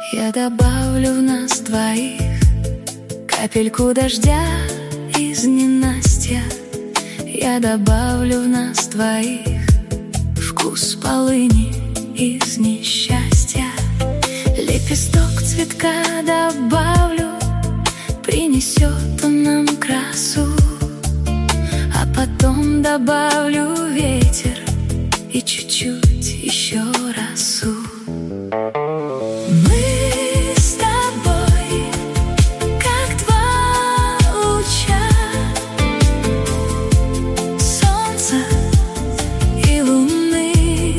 Я добавлю в нас двоих капельку дождя из ненастья. Я добавлю в нас двоих вкус полыни из несчастья. Лепесток цветка добавлю, принесет он нам красу. А потом добавлю ветер и чуть-чуть еще росу. Мы с тобой, как два луча солнца и луны.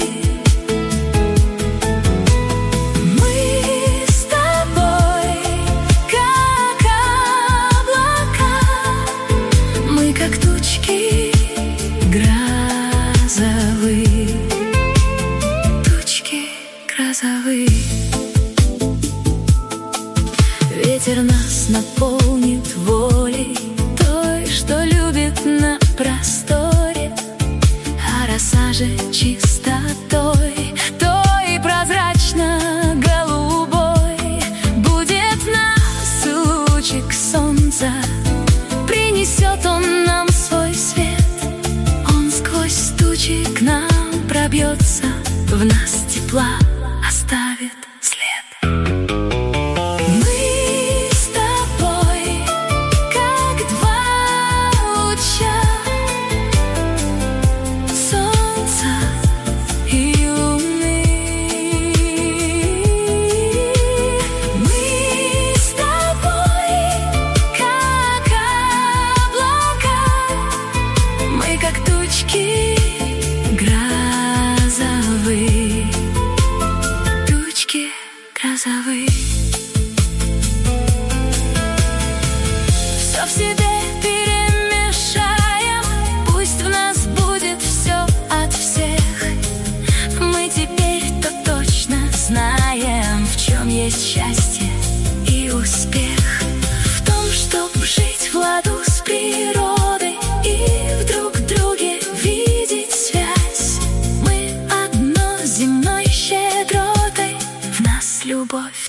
Мы с тобой, как облака, мы как тучки грозовые, тучки грозовые. Ветер нас наполнит волей, той, что любит на просторе, а роса же чистотой, той прозрачно-голубой. Будет нас лучик солнца, принесет он нам свой свет. Он сквозь тучи к нам пробьется, в нас тепла оставит след. Как тучки грозовые, тучки грозовые. Все в себе перемешаем, пусть в нас будет все от всех. Мы теперь-то точно знаем, в чем есть счастье и успех. В том, чтоб жить в ладу с природой и вдруг видеть связь. Мы одно земной щедротой, в нас любовь